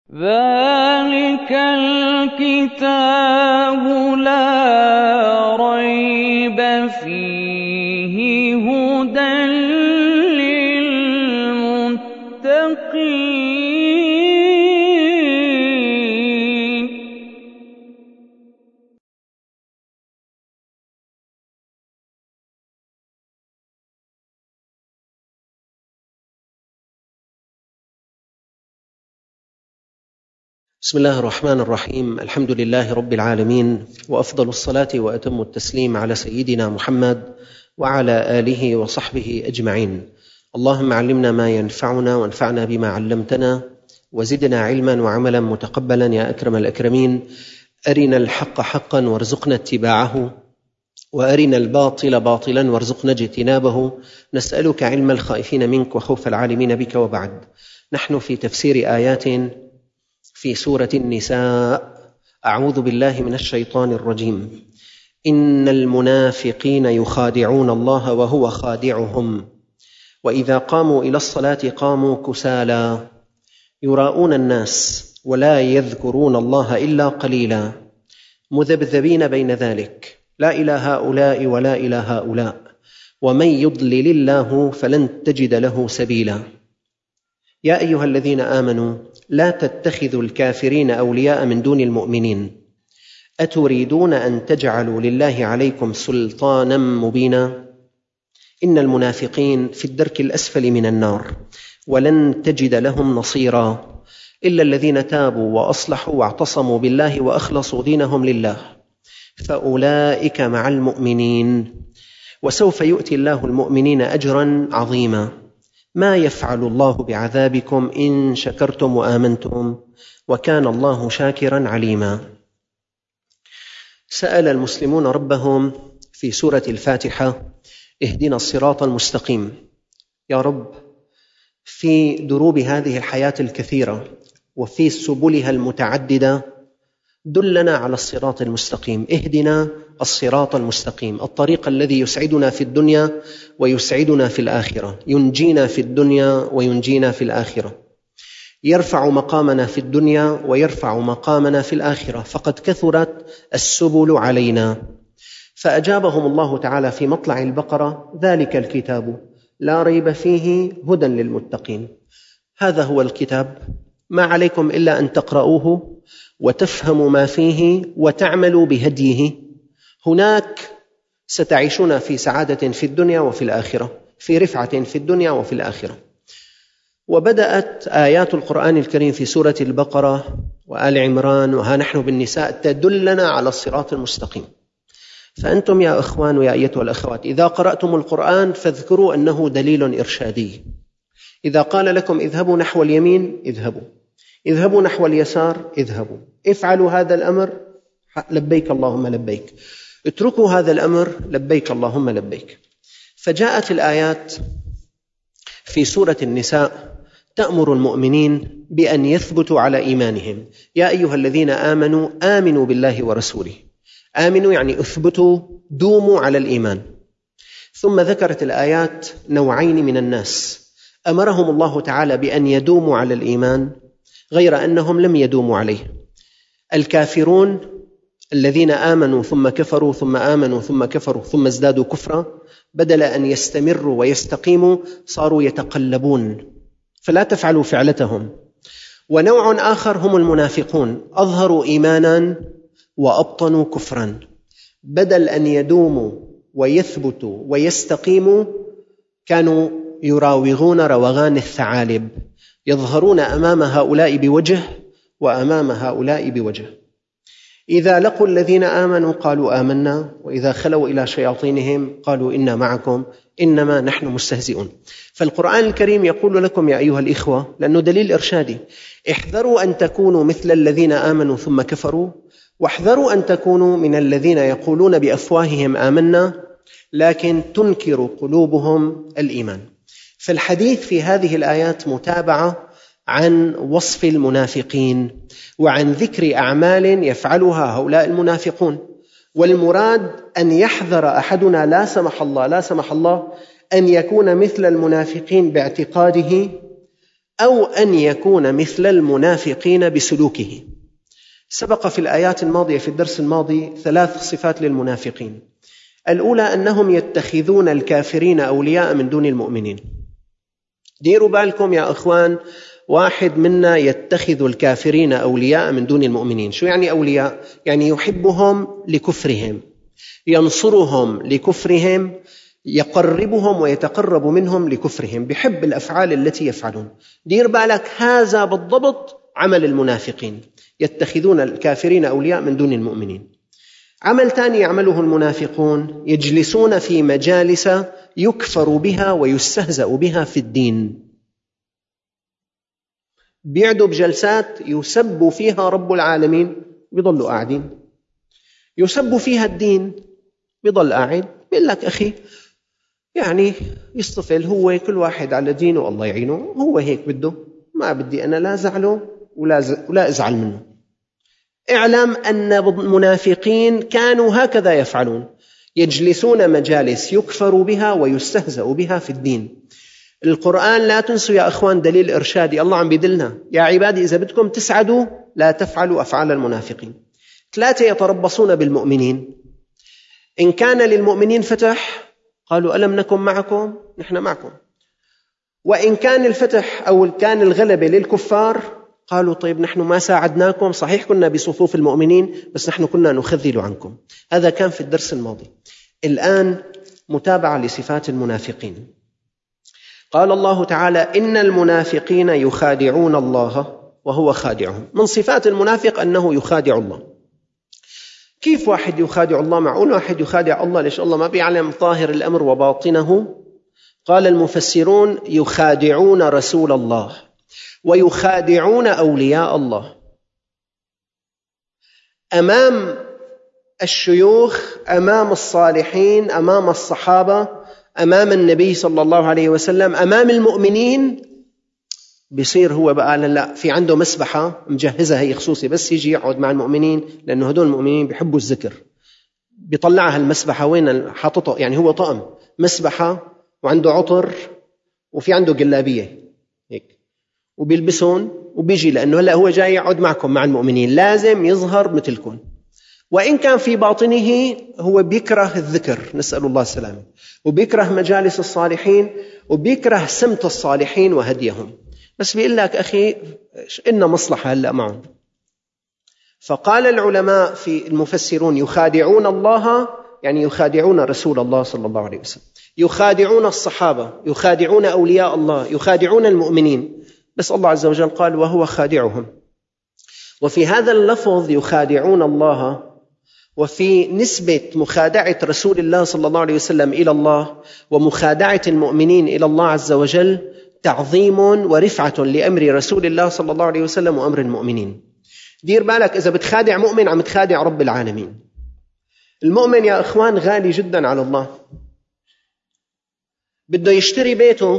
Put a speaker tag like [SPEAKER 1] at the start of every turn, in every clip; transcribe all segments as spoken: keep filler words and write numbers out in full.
[SPEAKER 1] ذَٰلِكَ الْكِتَابُ لَا رَيْبَ فِيهِ هُدًى لِّلْمُتَّقِينَ.
[SPEAKER 2] بسم الله الرحمن الرحيم. الحمد لله رب العالمين، وأفضل الصلاة وأتم التسليم على سيدنا محمد وعلى آله وصحبه أجمعين. اللهم علمنا ما ينفعنا وانفعنا بما علمتنا وزدنا علما وعملا متقبلا يا أكرم الأكرمين. أرنا الحق حقا وارزقنا اتباعه، وأرنا الباطل باطلا وارزقنا اجتنابه. نسألك علم الخائفين منك وخوف العالمين بك. وبعد، نحن في تفسير آيات في سورة النساء. أعوذ بالله من الشيطان الرجيم. إن المنافقين يخادعون الله وهو خادعهم وإذا قاموا إلى الصلاة قاموا كسالى يراءون الناس ولا يذكرون الله إلا قليلا مذبذبين بين ذلك لا إلى هؤلاء ولا إلى هؤلاء ومن يضلل الله فلن تجد له سبيلا. يا أيها الذين آمنوا لا تتخذوا الكافرين أولياء من دون المؤمنين أتريدون أن تجعلوا لله عليكم سلطانا مبينا إن المنافقين في الدرك الأسفل من النار ولن تجد لهم نصيرا إلا الذين تابوا وأصلحوا واعتصموا بالله وأخلصوا دينهم لله فأولئك مع المؤمنين وسوف يؤتي الله المؤمنين أجرا عظيما. ما يفعل الله بعذابكم إن شكرتم وآمنتم وكان الله شاكرا عليما. سأل المسلمون ربهم في سورة الفاتحة: اهدنا الصراط المستقيم. يا رب، في دروب هذه الحياة الكثيرة وفي سبلها المتعددة دلنا على الصراط المستقيم. اهدنا الصراط المستقيم، الطريق الذي يسعدنا في الدنيا ويسعدنا في الآخرة، ينجينا في الدنيا وينجينا في الآخرة، يرفع مقامنا في الدنيا ويرفع مقامنا في الآخرة، فقد كثرت السبل علينا. فأجابهم الله تعالى في مطلع البقرة: ذلك الكتاب لا ريب فيه هدى للمتقين. هذا هو الكتاب، ما عليكم إلا أن تقرؤوه وتفهموا ما فيه وتعملوا بهديه. هناك ستعيشون في سعادة في الدنيا وفي الآخرة، في رفعة في الدنيا وفي الآخرة. وبدأت آيات القرآن الكريم في سورة البقرة وآل عمران وها نحن بالنساء تدلنا على الصراط المستقيم. فأنتم يا أخوان ويا أيتها الأخوات، إذا قرأتم القرآن فاذكروا أنه دليل إرشادي. إذا قال لكم اذهبوا نحو اليمين اذهبوا، اذهبوا نحو اليسار اذهبوا، افعلوا هذا الأمر لبيك اللهم لبيك، اتركوا هذا الأمر لبيك اللهم لبيك. فجاءت الآيات في سورة النساء تأمر المؤمنين بأن يثبتوا على إيمانهم. يا أيها الذين آمنوا آمنوا بالله ورسوله. آمنوا يعني اثبتوا، دوموا على الإيمان. ثم ذكرت الآيات نوعين من الناس أمرهم الله تعالى بأن يدوموا على الإيمان غير أنهم لم يدوموا عليه: الكافرون الذين آمنوا ثم كفروا ثم آمنوا ثم كفروا ثم ازدادوا كفرا، بدل أن يستمروا ويستقيموا صاروا يتقلبون، فلا تفعلوا فعلتهم. ونوع آخر هم المنافقون، أظهروا إيمانا وأبطنوا كفرا، بدل أن يدوموا ويثبتوا ويستقيموا كانوا يراوغون روغان الثعالب، يظهرون أمام هؤلاء بوجه وأمام هؤلاء بوجه. إذا لقوا الذين آمنوا قالوا آمنا، وإذا خلوا إلى شياطينهم قالوا إنا معكم إنما نحن مستهزئون. فالقرآن الكريم يقول لكم يا أيها الإخوة، لأنه دليل إرشادي: احذروا أن تكونوا مثل الذين آمنوا ثم كفروا، واحذروا أن تكونوا من الذين يقولون بأفواههم آمنا لكن تنكر قلوبهم الإيمان. فالحديث في هذه الآيات متابعة عن وصف المنافقين وعن ذكر أعمال يفعلها هؤلاء المنافقون. والمراد أن يحذر أحدنا لا سمح الله لا سمح الله أن يكون مثل المنافقين باعتقاده أو أن يكون مثل المنافقين بسلوكه. سبق في الآيات الماضية في الدرس الماضي ثلاث صفات للمنافقين. الأولى أنهم يتخذون الكافرين أولياء من دون المؤمنين. ديروا بالكم يا أخوان، واحد منا يتخذ الكافرين أولياء من دون المؤمنين. شو يعني أولياء؟ يعني يحبهم لكفرهم، ينصرهم لكفرهم، يقربهم ويتقرب منهم لكفرهم، بحب الأفعال التي يفعلون. دير بالك، هذا بالضبط عمل المنافقين، يتخذون الكافرين أولياء من دون المؤمنين. عمل ثاني يعمله المنافقون، يجلسون في مجالس يكفر بها ويستهزأ بها في الدين. بيعدوا بجلسات يسب فيها رب العالمين، بيضلوا قاعدين. يسب فيها الدين، بيضل قاعد. بيقول لك أخي يعني يصطفل، هو كل واحد على دينه الله يعينه، هو هيك بده، ما بدي أنا لا زعله ولا, ولا أزعل منه. اعلم أن المنافقين كانوا هكذا يفعلون، يجلسون مجالس يكفر بها ويستهزأ بها في الدين. القرآن لا تنسوا يا أخوان دليل إرشادي، الله عم بيدلنا: يا عبادي إذا بدكم تسعدوا لا تفعلوا أفعال المنافقين. ثلاثة يتربصون بالمؤمنين، إن كان للمؤمنين فتح قالوا ألم نكن معكم، نحن معكم. وإن كان الفتح أو كان الغلبة للكفار قالوا طيب نحن ما ساعدناكم، صحيح كنا بصفوف المؤمنين بس نحن كنا نخذل عنكم. هذا كان في الدرس الماضي. الآن متابعة لصفات المنافقين. قال الله تعالى: إن المنافقين يخادعون الله وهو خادعهم. من صفات المنافق أنه يخادع الله. كيف واحد يخادع الله؟ معقول واحد يخادع الله؟ ليش الله ما بيعلم ظاهر الأمر وباطنه؟ قال المفسرون: يخادعون رسول الله ويخادعون أولياء الله. أمام الشيوخ، أمام الصالحين، أمام الصحابة، أمام النبي صلى الله عليه وسلم، أمام المؤمنين، بيصير هو بقى لا، في عنده مسبحة مجهزة هي خصوصي، بس يجي يقعد مع المؤمنين، لأنه هدول المؤمنين بيحبوا الذكر، بيطلعها المسبحة وين حاططه، يعني هو طقم مسبحة وعنده عطر وفي عنده جلابية هيك وبيلبسون وبيجي، لأنه هلأ هو جاي يقعد معكم مع المؤمنين، لازم يظهر مثلكم. وإن كان في باطنه هو بيكره الذكر، نسأل الله السلامة، وبيكره مجالس الصالحين، وبيكره سمت الصالحين وهديهم، بس بيقول لك أخي إن مصلحة هلأ معهم. فقال العلماء في المفسرون: يخادعون الله يعني يخادعون رسول الله صلى الله عليه وسلم، يخادعون الصحابة، يخادعون أولياء الله، يخادعون المؤمنين، بس الله عز وجل قال: وهو خادعهم. وفي هذا اللفظ يخادعون الله، وفي نسبة مخادعة رسول الله صلى الله عليه وسلم إلى الله ومخادعة المؤمنين إلى الله عز وجل، تعظيم ورفعة لأمر رسول الله صلى الله عليه وسلم وأمر المؤمنين. دير بالك، إذا بتخادع مؤمن عم تخادع رب العالمين. المؤمن يا إخوان غالي جدا على الله، بده يشتري بيته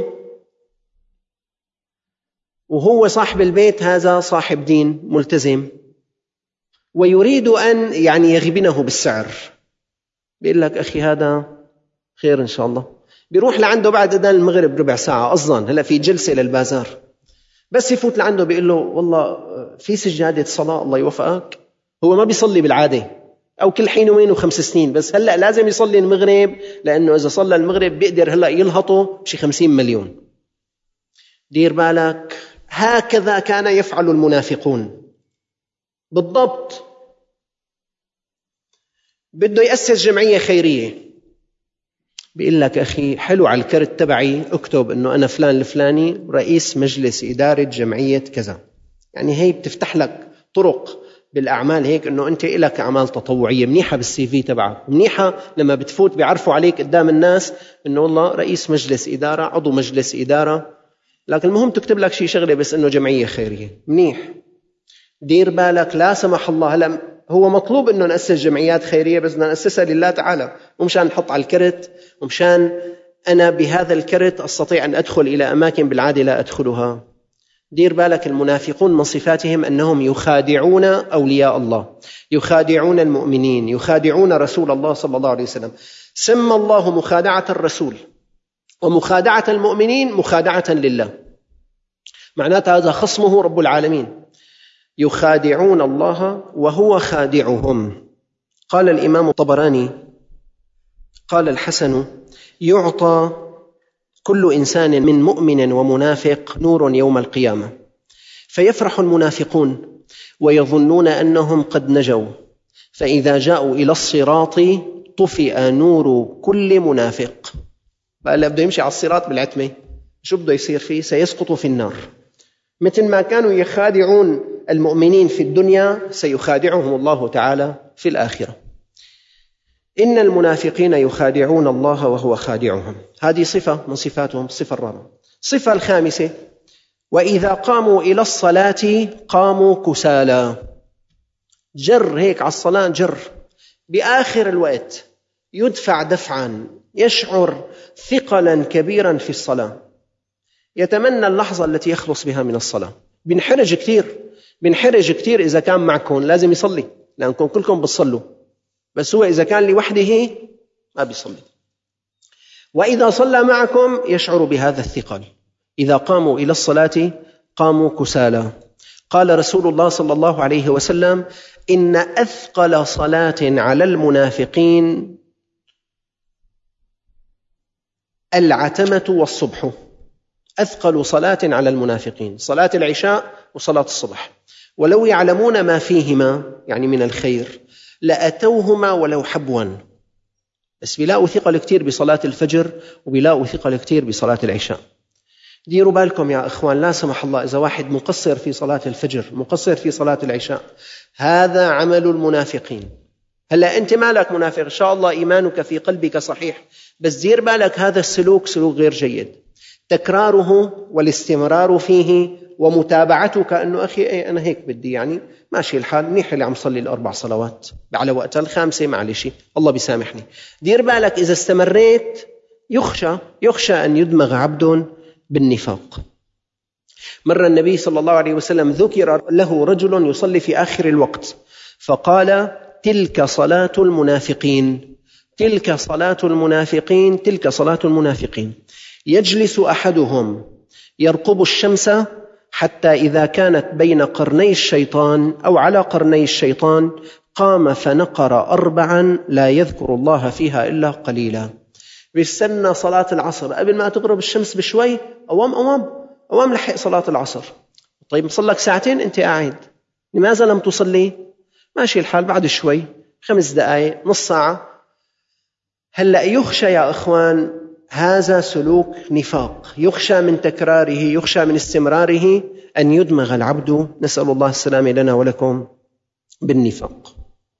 [SPEAKER 2] وهو صاحب البيت هذا صاحب دين ملتزم، ويريد أن يعني يغبنه بالسعر. بيقول لك أخي هذا خير إن شاء الله، بيروح لعنده بعد أذان المغرب ربع ساعة أصلاً، هلأ في جلسة للبازار، بس يفوت لعنده بيقول له والله في سجادة صلاة الله يوفقك. هو ما بيصلي بالعادة، أو كل حين وين وخمس سنين، بس هلأ لازم يصلي المغرب، لأنه إذا صلى المغرب بيقدر هلأ يلهطه بشي خمسين مليون. دير بالك، هكذا كان يفعل المنافقون بالضبط. بده يأسس جمعية خيرية، بيقول لك أخي حلو على الكرت تبعي اكتب أنه أنا فلان الفلاني رئيس مجلس إدارة جمعية كذا، يعني هي بتفتح لك طرق بالأعمال، هيك أنه أنت إلك أعمال تطوعية منيحة بالسي في تبعك، منيحة لما بتفوت بيعرفوا عليك قدام الناس أنه والله رئيس مجلس إدارة، عضو مجلس إدارة، لكن المهم تكتب لك شيء شغلة بس أنه جمعية خيرية، منيح. دير بالك، لا سمح الله هلا هو مطلوب أنه نأسس جمعيات خيرية، بس نأسسها لله تعالى، ومشان نحط على الكرت، ومشان أنا بهذا الكرت أستطيع أن أدخل إلى أماكن بالعادة لا أدخلها. دير بالك، المنافقون من صفاتهم أنهم يخادعون أولياء الله، يخادعون المؤمنين، يخادعون رسول الله صلى الله عليه وسلم. سمى الله مخادعة الرسول ومخادعة المؤمنين مخادعة لله. معناته هذا خصمه رب العالمين. يخادعون الله وهو خادعهم. قال الإمام الطبراني قال الحسن: يعطى كل إنسان من مؤمن ومنافق نور يوم القيامة، فيفرح المنافقون ويظنون أنهم قد نجوا، فإذا جاءوا إلى الصراط طفئ نور كل منافق. بقى بده يمشي على الصراط بالعتمة، شو بده يصير فيه؟ سيسقط في النار. مثل ما كانوا يخادعون المؤمنين في الدنيا سيخادعهم الله تعالى في الآخرة. إن المنافقين يخادعون الله وهو خادعهم. هذه صفة من صفاتهم، الصفة الرابعة. الصفة الخامسة: وإذا قاموا إلى الصلاة قاموا كسالى. جر هيك على الصلاة، جر بآخر الوقت، يدفع دفعا، يشعر ثقلا كبيرا في الصلاة، يتمنى اللحظة التي يخلص بها من الصلاة. بنحرج كثير بنحرج كثير إذا كان معكم لازم يصلي، لأنكم كلكم بتصلوا، بس هو إذا كان لوحده ما بيصلي. وإذا صلى معكم يشعر بهذا الثقل. إذا قاموا إلى الصلاة قاموا كسالى. قال رسول الله صلى الله عليه وسلم: إن أثقل صلاة على المنافقين العتمة والصبح. أثقل صلاة على المنافقين صلاة العشاء وصلاة الصبح، ولو يعلمون ما فيهما يعني من الخير لأتوهما ولو حبوا. بس بيلاقوا ثقل كتير بصلاة الفجر وبيلاقوا ثقل كتير بصلاة العشاء. ديروا بالكم يا إخوان، لا سمح الله إذا واحد مقصر في صلاة الفجر، مقصر في صلاة العشاء، هذا عمل المنافقين. هلأ أنت مالك منافق، إن شاء الله إيمانك في قلبك صحيح، بس دير بالك هذا السلوك سلوك غير جيد. تكراره والاستمرار فيه ومتابعتك أنه أخي أي أنا هيك بدي، يعني ماشي الحال، منيح اللي عم صلي الأربع صلوات على وقتها، الخامسة معلش الله بيسامحني. دير بالك إذا استمريت يخشى يخشى أن يدمغ عبد بالنفاق. مر النبي صلى الله عليه وسلم ذكر له رجل يصلي في آخر الوقت فقال: تلك صلاة المنافقين، تلك صلاة المنافقين، تلك صلاة المنافقين. يجلس أحدهم يرقب الشمس حتى إذا كانت بين قرني الشيطان أو على قرني الشيطان قام فنقر أربعا لا يذكر الله فيها إلا قليلا. بيستنى صلاة العصر قبل ما تغرب الشمس بشوي، أوام أوام أوام لحق صلاة العصر. طيب صلك ساعتين أنت قاعد، لماذا لم تصلي؟ ماشي الحال، بعد شوي، خمس دقائق، نص ساعة. هلأ يخشى يا إخوان، هذا سلوك نفاق، يخشى من تكراره، يخشى من استمراره أن يدمغ العبد، نسأل الله السلامة لنا ولكم، بالنفاق.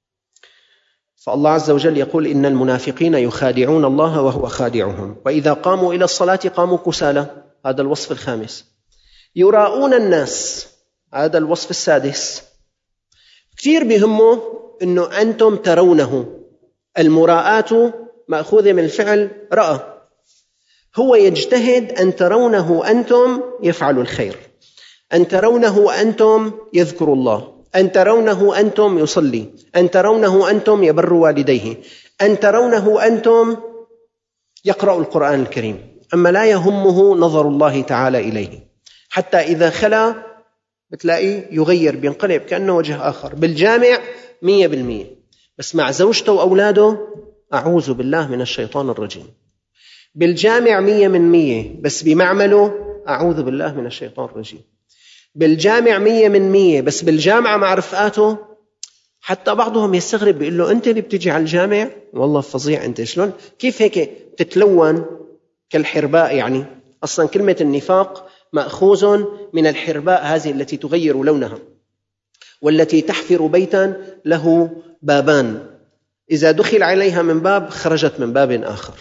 [SPEAKER 2] فالله عز وجل يقول: إن المنافقين يخادعون الله وهو خادعهم، وإذا قاموا إلى الصلاة قاموا كسالى. هذا الوصف الخامس. يراؤون الناس، هذا الوصف السادس. كثير بيهمه أنه أنتم ترونه. المراءة مأخوذة من الفعل رأى، هو يجتهد أن ترونه أنتم يفعل الخير، أن ترونه أنتم يذكر الله، أن ترونه أنتم يصلي، أن ترونه أنتم يبر والديه، أن ترونه أنتم يقرأ القرآن الكريم. أما لا يهمه نظر الله تعالى إليه، حتى إذا خلا بتلاقيه يغير، بينقلب كأنه وجه آخر. بالجامع مية بالمية، بس مع زوجته وأولاده أعوذ بالله من الشيطان الرجيم. بالجامع مية من مية، بس بمعمله أعوذ بالله من الشيطان الرجيم. بالجامع مية من مية، بس بالجامعة مع رفقاته حتى بعضهم يستغرب، بيقول له: أنت اللي بتجي على الجامع؟ والله فظيع أنت، شلون كيف هيك تتلون كالحرباء؟ يعني أصلا كلمة النفاق مأخوذ من الحرباء هذه التي تغير لونها، والتي تحفر بيتا له بابان، إذا دخل عليها من باب خرجت من باب آخر.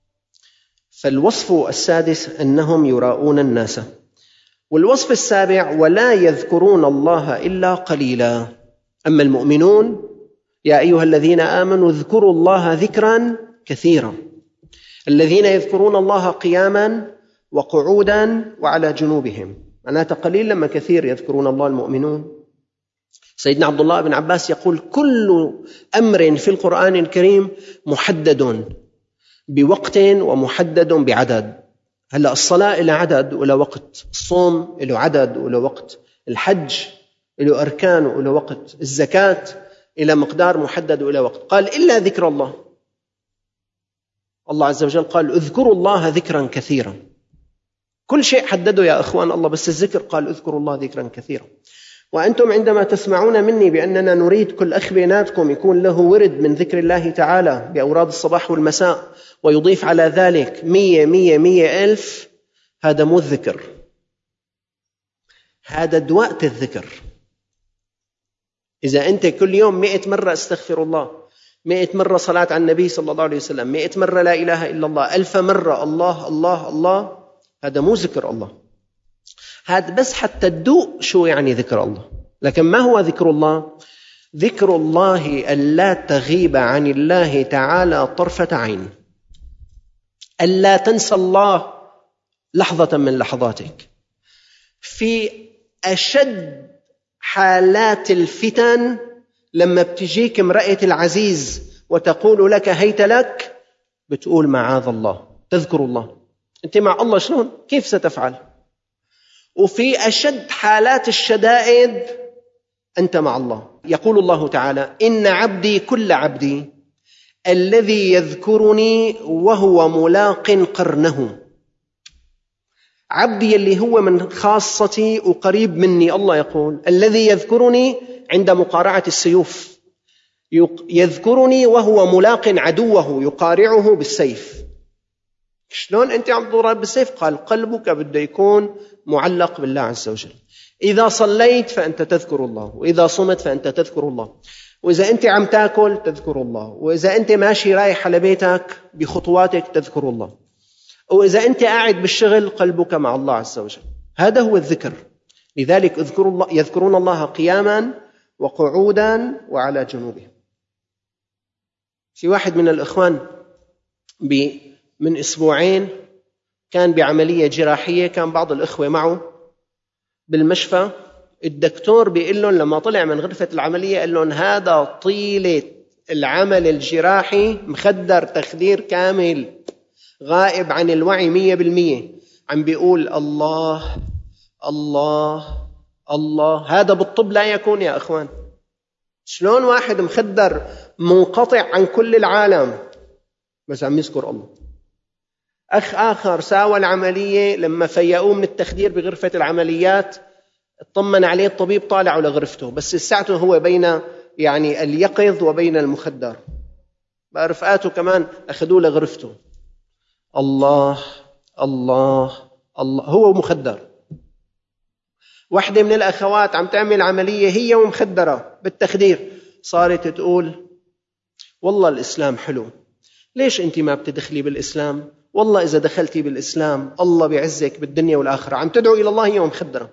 [SPEAKER 2] فالوصف السادس أنهم يراؤون الناس. والوصف السابع: ولا يذكرون الله إلا قليلا. أما المؤمنون: يا أيها الذين آمنوا اذكروا الله ذكرا كثيرا. الذين يذكرون الله قياما وقعودا وعلى جنوبهم، معناته قليل لما كثير يذكرون الله المؤمنون. سيدنا عبد الله بن عباس يقول: كل أمر في القرآن الكريم محدد بوقت ومحدد بعدد. هلأ الصلاة إلى عدد ولا وقت، الصوم إلى عدد ولا وقت، الحج إلى أركان وإلى وقت، الزكاة إلى مقدار محدد وإلى وقت. قال إلا ذكر الله. الله عز وجل قال اذكروا الله ذكرا كثيرا. كل شيء حدده يا أخوان الله، بس الذكر قال اذكروا الله ذكرا كثيرا. وأنتم عندما تسمعون مني بأننا نريد كل أخ بيناتكم يكون له ورد من ذكر الله تعالى بأوراد الصباح والمساء ويضيف على ذلك مية مية مية ألف، هذا مو الذكر، هذا دواء الذكر. إذا أنت كل يوم مئة مرة استغفر الله، مئة مرة صلاة على النبي صلى الله عليه وسلم، مئة مرة لا إله إلا الله، ألف مرة الله الله الله، هذا مو ذكر الله، هذا بس حتى تدوق شو يعني ذكر الله. لكن ما هو ذكر الله؟ ذكر الله ألا تغيب عن الله تعالى طرفة عين، ألا تنسى الله لحظة من لحظاتك. في أشد حالات الفتن لما بتجيك امرأة العزيز وتقول لك هيت لك، بتقول معاذ الله، تذكر الله. أنت مع الله شلون؟ كيف ستفعل؟ وفي أشد حالات الشدائد أنت مع الله. يقول الله تعالى إن عبدي كل عبدي الذي يذكرني وهو ملاق قرنه. عبدي اللي هو من خاصتي وقريب مني، الله يقول الذي يذكرني عند مقارعة السيوف، يذكرني وهو ملاق عدوه يقارعه بالسيف. شلون أنت عم تضرب بالسيف؟ قال قلبك بده يكون معلق بالله عز وجل. إذا صليت فأنت تذكر الله، وإذا صمت فأنت تذكر الله، وإذا أنت عم تأكل تذكر الله، وإذا أنت ماشي رايح على بيتك بخطواتك تذكر الله، وإذا أنت قاعد بالشغل قلبك مع الله عز وجل. هذا هو الذكر. لذلك اذكروا الله، يذكرون الله قياما وقعودا وعلى جنوبهم. في واحد من الإخوان من أسبوعين كان بعملية جراحية، كان بعض الإخوة معه بالمشفى، الدكتور بيقول لهم لما طلع من غرفة العملية قال لهم هذا طيلة العمل الجراحي مخدر تخدير كامل، غائب عن الوعي مية بالمية، عم بيقول الله الله الله. هذا بالطب لا يكون يا أخوان. شلون واحد مخدر منقطع عن كل العالم بس عم يذكر الله؟ أخ آخر ساوى العملية، لما فيقوه من التخدير بغرفة العمليات اطمن عليه الطبيب طالعوا لغرفته، بس الساعته هو بين يعني اليقظ وبين المخدر، بقى رفقاته كمان أخذوه لغرفته. الله الله الله، هو مخدر. واحدة من الأخوات عم تعمل عملية هي ومخدرة بالتخدير، صارت تقول والله الإسلام حلو، ليش أنت ما بتدخلي بالإسلام؟ والله إذا دخلتي بالإسلام الله بيعزك بالدنيا والآخرة. عم تدعو إلى الله هي ومخدرة.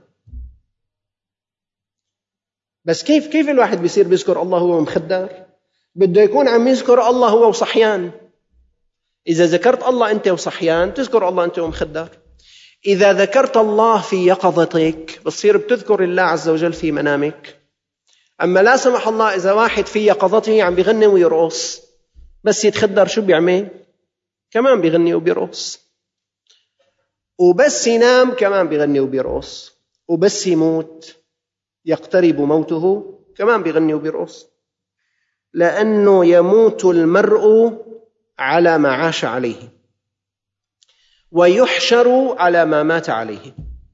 [SPEAKER 2] بس كيف كيف الواحد بيصير بيذكر الله هو مخدر؟ بده يكون عم يذكر الله هو وصحيان. إذا ذكرت الله أنت وصحيان تذكر الله أنت ومخدر. إذا ذكرت الله في يقظتك بتصير بتذكر الله عز وجل في منامك. أما لا سمح الله إذا واحد في يقظته عم بيغني ويرقص، بس يتخدر شو بيعمل؟ كمان بيغني وبيرقص. وبس ينام كمان بيغني وبيرقص. وبس يموت يقترب موته كمان بيغني وبيرقص. لأنه يموت المرء على ما عاش عليه ويحشر على ما مات عليه.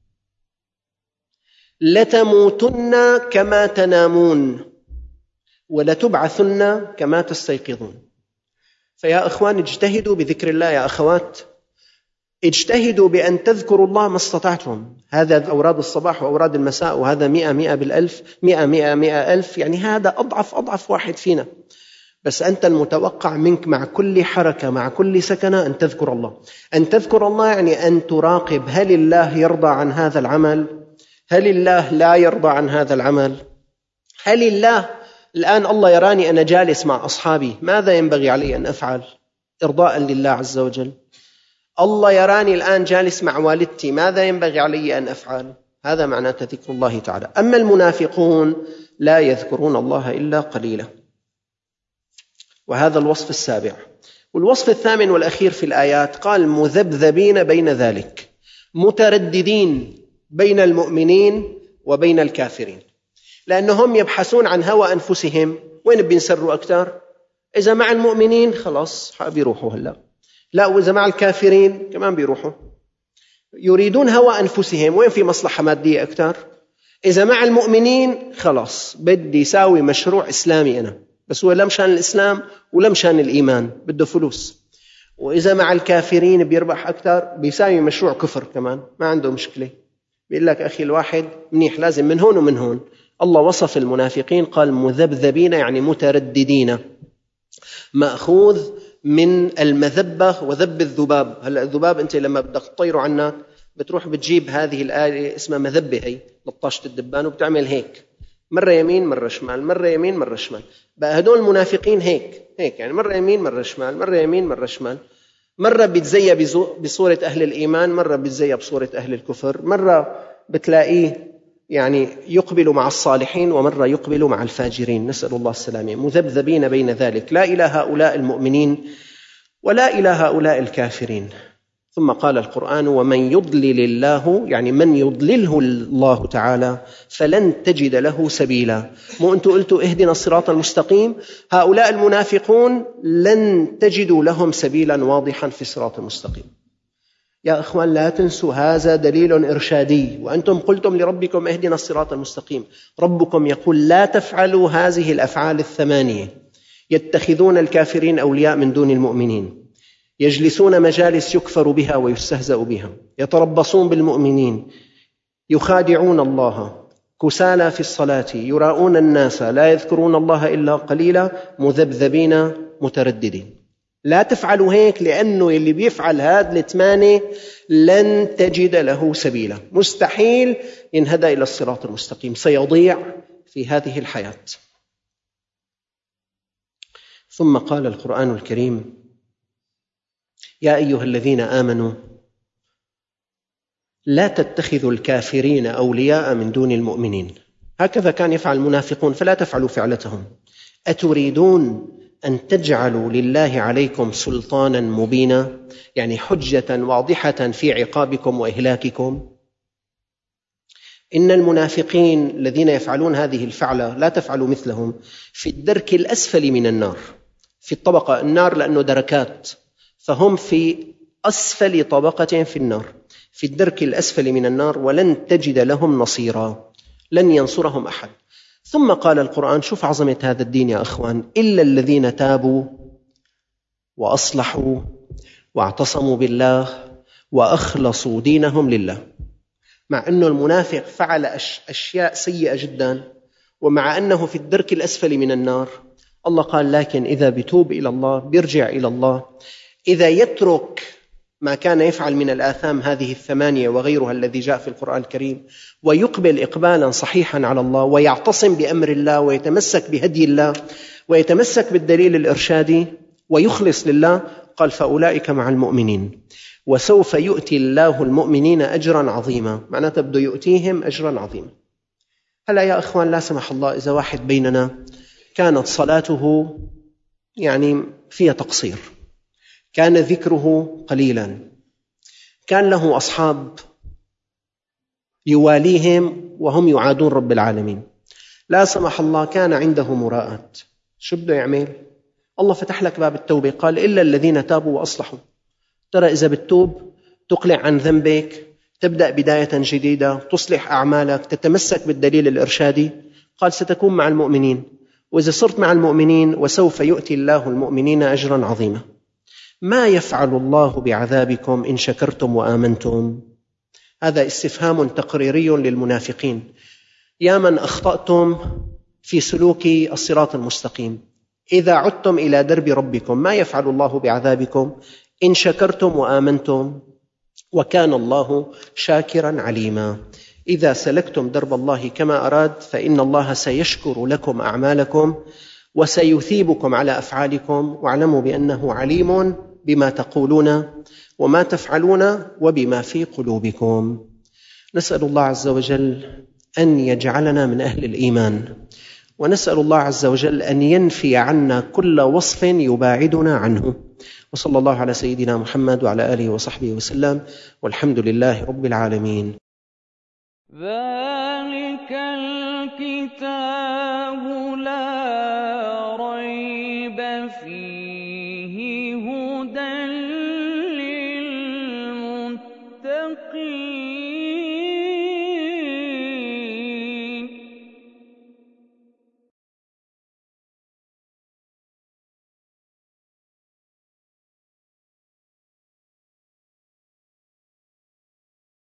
[SPEAKER 2] لتموتن كما تنامون ولتبعثن كما تستيقظون. فيا أخوان اجتهدوا بذكر الله، يا أخوات اجتهدوا بأن تذكروا الله ما استطعتم. هذا أوراد الصباح وأوراد المساء، وهذا مئة مئة بالألف، مئة مئة مئة ألف، يعني هذا أضعف أضعف واحد فينا. بس أنت المتوقع منك مع كل حركة مع كل سكنة أن تذكر الله. أن تذكر الله يعني أن تراقب هل الله يرضى عن هذا العمل؟ هل الله لا يرضى عن هذا العمل؟ هل الله الآن الله يراني أنا جالس مع أصحابي، ماذا ينبغي علي أن أفعل إرضاء لله عز وجل؟ الله يراني الآن جالس مع والدتي، ماذا ينبغي علي أن أفعل؟ هذا معناه ذكر الله تعالى. أما المنافقون لا يذكرون الله إلا قليلا. وهذا الوصف السابع. والوصف الثامن والأخير في الآيات قال مذبذبين بين ذلك، مترددين بين المؤمنين وبين الكافرين، لأنهم يبحثون عن هوى أنفسهم. وين بينسروا أكثر؟ إذا مع المؤمنين خلاص بيروحوا هلا، لا وإذا مع الكافرين كمان بيروحوا. يريدون هوى أنفسهم، وين في مصلحة مادية أكثر؟ إذا مع المؤمنين خلاص بدي يساوي مشروع إسلامي أنا، بس هو لا مشان الإسلام ولا مشان الإيمان، بده فلوس. وإذا مع الكافرين بيربح أكثر، بيساوي مشروع كفر كمان، ما عنده مشكلة. بيقول لك أخي الواحد منيح، لازم من هون ومن هون. الله وصف المنافقين قال مذبذبين، يعني مترددين، مأخوذ من المذبة وذب الذباب. هلأ الذباب أنت لما بدك تطيره عنك بتروح بتجيب هذه الآلة اسمها مذبة، هي لطاشة الدبان، وبتعمل هيك مرة يمين مرة شمال، مرة يمين مرة شمال. بقى هدول المنافقين هيك هيك، يعني مرة يمين مرة شمال، مرة يمين مرة شمال. مرة بتزيها بصورة أهل الإيمان، مرة بتزيها بصورة أهل الكفر، مرة بتلاقيه يعني يقبل مع الصالحين ومرة يقبل مع الفاجرين، نسأل الله السلامة. مذبذبين بين ذلك، لا إلى هؤلاء المؤمنين ولا إلى هؤلاء الكافرين. ثم قال القرآن ومن يضلل الله، يعني من يضلله الله تعالى فلن تجد له سبيلا. مو أنتم قلتوا اهدنا الصراط المستقيم؟ هؤلاء المنافقون لن تجدوا لهم سبيلا واضحا في الصراط المستقيم. يا أخوان لا تنسوا، هذا دليل إرشادي. وأنتم قلتم لربكم اهدنا الصراط المستقيم، ربكم يقول لا تفعلوا هذه الأفعال الثمانية: يتخذون الكافرين أولياء من دون المؤمنين، يجلسون مجالس يكفر بها ويستهزأ بها، يتربصون بالمؤمنين، يخادعون الله، كسالى في الصلاة، يراؤون الناس، لا يذكرون الله إلا قليلا، مذبذبين مترددين. لا تفعلوا هيك، لأنه اللي بيفعل هذا الثمانية لن تجد له سبيلا، مستحيل ينهدى إلى الصراط المستقيم، سيضيع في هذه الحياة. ثم قال القرآن الكريم يا أيها الذين آمنوا لا تتخذوا الكافرين أولياء من دون المؤمنين. هكذا كان يفعل المنافقون، فلا تفعلوا فعلتهم. أتريدون أن تجعلوا لله عليكم سلطانا مبينا، يعني حجة واضحة في عقابكم وإهلاككم. إن المنافقين الذين يفعلون هذه الفعلة لا تفعلوا مثلهم، في الدرك الأسفل من النار. في الطبقة النار لأنه دركات، فهم في أسفل طبقة في النار، في الدرك الأسفل من النار، ولن تجد لهم نصيرا، لن ينصرهم أحد. ثم قال القرآن، شوف عظمة هذا الدين يا أخوان، إلا الذين تابوا وأصلحوا واعتصموا بالله وأخلصوا دينهم لله. مع أنه المنافق فعل أشياء سيئة جدا، ومع أنه في الدرك الأسفل من النار، الله قال لكن إذا بتوب إلى الله، بيرجع إلى الله، إذا يترك ما كان يفعل من الآثام هذه الثمانية وغيرها الذي جاء في القرآن الكريم، ويقبل إقبالا صحيحا على الله، ويعتصم بأمر الله، ويتمسك بهدي الله، ويتمسك بالدليل الإرشادي، ويخلص لله، قال فأولئك مع المؤمنين وسوف يؤتي الله المؤمنين أجرا عظيما. معناته بده يؤتيهم أجرا عظيما. هلا يا أخوان، لا سمح الله إذا واحد بيننا كانت صلاته يعني فيها تقصير، كان ذكره قليلا، كان له أصحاب يواليهم وهم يعادون رب العالمين، لا سمح الله كان عنده مراءة، شو بده يعمل؟ الله فتح لك باب التوبة، قال إلا الذين تابوا وأصلحوا. ترى إذا بتتوب تقلع عن ذنبك، تبدأ بداية جديدة، تصلح أعمالك، تتمسك بالدليل الإرشادي، قال ستكون مع المؤمنين. وإذا صرت مع المؤمنين وسوف يؤتي الله المؤمنين أجرا عظيما. ما يفعل الله بعذابكم إن شكرتم وآمنتم؟ هذا استفهام تقريري للمنافقين. يا من أخطأتم في سلوك الصراط المستقيم، إذا عدتم إلى درب ربكم ما يفعل الله بعذابكم إن شكرتم وآمنتم وكان الله شاكرا عليما. إذا سلكتم درب الله كما أراد فإن الله سيشكر لكم أعمالكم وسيثيبكم على أفعالكم، واعلموا بأنه عليم بما تقولون وما تفعلون وبما في قلوبكم. نسأل الله عز وجل أن يجعلنا من أهل الإيمان، ونسأل الله عز وجل أن ينفي عنا كل وصف يباعدنا عنه. وصلى الله على سيدنا محمد وعلى آله وصحبه وسلم، والحمد لله رب العالمين.
[SPEAKER 1] ذلك الكتاب